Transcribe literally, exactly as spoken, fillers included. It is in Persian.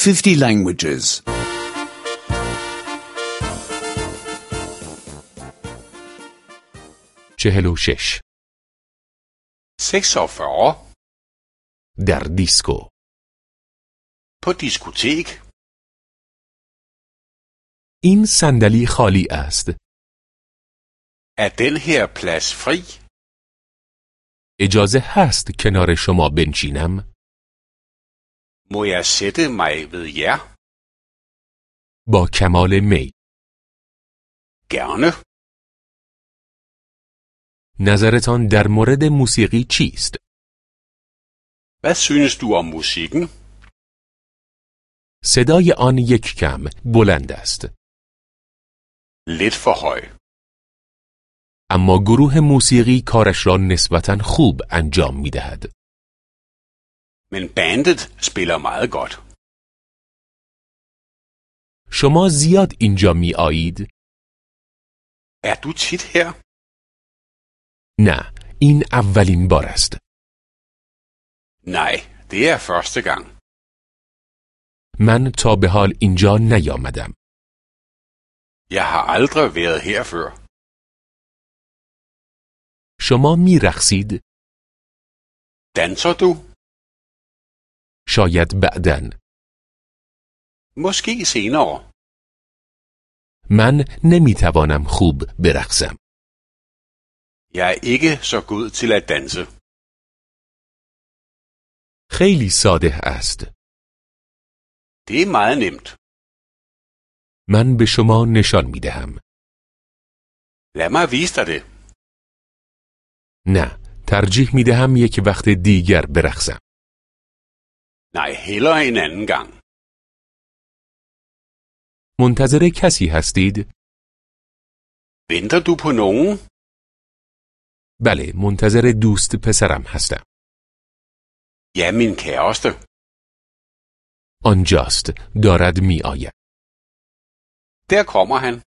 fifty languages. چهل و شش. seksogfyrre. در دیسکو. På diskotek. این صندلی خالی است. Er den her plads fri? اجازه هست کنار شما بنشینم؟ Må jeg sætte mig ved jer? با کمال میل. Gerne. نظرتان در مورد موسیقی چیست؟ Hvad synes du om musikken? صدای آن یک کم بلند است. Lidt for høj. اما گروه موسیقی کارش را نسبتاً خوب انجام می دهد. Men bandet spiller meget godt. شما زیاد اینجا می آیید؟ Er du tit her? نه، این اولین بار است. Nej, det er første gang. من تا به حال اینجا نیامدم. Jeg har aldrig været her før. شما می رقصید؟ Danser du? شاید بعداً. Måske senere. من نمی توانم خوب برقصم. Jeg er ikke så god til at danse. خیلی ساده است. Det er meget nemt. من به شما نشان می دهم. Lad mig vise dig det. نه، ترجیح می دهم یک وقت دیگر برقصم. Nej, hellere en anden gang. منتظر کسی هستید؟ Venter du på nogen? بله، منتظر دوست پسرم هستم. Ja, min kæreste. آنجاست، دارد می آید. Der kommer han.